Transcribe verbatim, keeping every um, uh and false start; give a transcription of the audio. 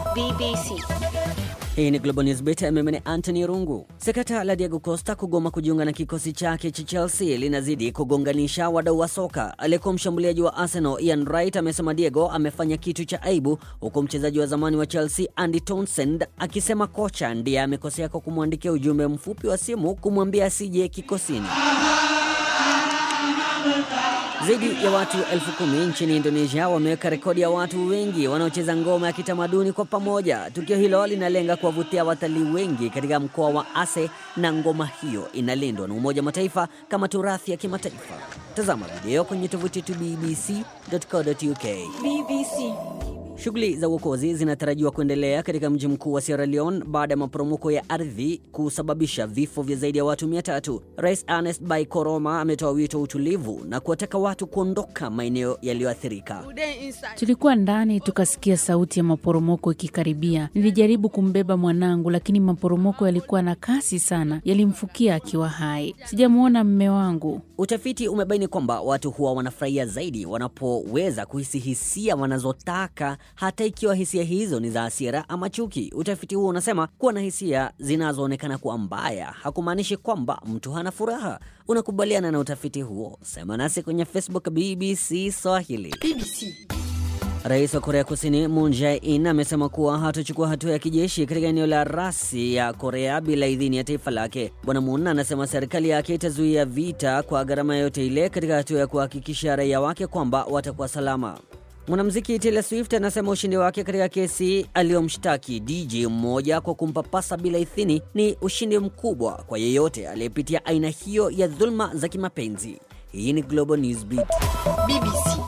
B B C. Hii ni Global News Beat, mimi ni Anthony Rungu. Sakata la Diego Costa kugoma kujiunga na kikosi chake cha Chelsea linazidi kugonganisha wadau wa soka. Aliyekuwa mshambuliaji wa Arsenal Ian Wright amesema Diego amefanya kitu cha aibu, huku mchezaji wa zamani wa Chelsea Andy Townsend akisema kocha ndiye amekosea kwa kumwandikia ujumbe mfupi wa simu kumwambia asije kikosini. Zaidi ya watu elfu kumi nchini Indonesia wameweka rekodi ya watu wengi wanaocheza ngoma ya kitamaduni kwa pamoja. Tukio hilo linalenga kuwavutia watalii wengi katika mkoa wa Aceh, na ngoma hiyo inalindwa na Umoja wa Mataifa kama turathi ya kimataifa. Tazama video kwenye tovuti yetu b b c dot co dot u k. B B C. Shughuli za uokozi zinatarajiwa kuendelea katika mji mkuu wa Sierra Leone baada ya maporomoko ya ardhi kusababisha vifo vya zaidi ya watu mia tatu. Rais Ernest Bai Koroma ametoa wito wa utulivu na kuwataka watu kuondoka maeneo yaliyoathirika. Tulikuwa ndani tukasikia sauti ya maporomoko ikikaribia. Nilijaribu kumbeba mwanangu, lakini maporomoko yalikuwa na kasi sana, yalimfukia akiwa hai. Sijamuona mume wangu. Utafiti umebaini kwamba watu huwa wanafurahia zaidi wanapoweza kuhisi hisia wanazotaka, hata ikiwa hisia hizo ni za hasira ama chuki. Utafiti huo unasema kuwa na hisia zinazoonekana kuwa mbaya hakumaanishi kwamba mtu hana furaha. Unakubaliana na utafiti huo? Sema nasi kwenye Facebook B B C Swahili. B B C. Rais wa Korea Kusini Moon Jae-in amesema kuwa hatachukua hatua ya kijeshi katika eneo la rasi ya Korea bila idhini ya taifa lake. Bwana Moon anasema serikali yake itazuia vita kwa gharama yote ile katika hatua ya kuhakikisha raia wake kwamba watakuwa salama. Mwanamuziki Taylor Swift anasema ushindi wake katika kesi aliyomshtaki D J mmoja kwa kumpapasa bila idhini ni ushindi mkubwa kwa yeyote aliyepitia aina hiyo ya dhulma za kimapenzi. Hii ni Global News Beat. B B C.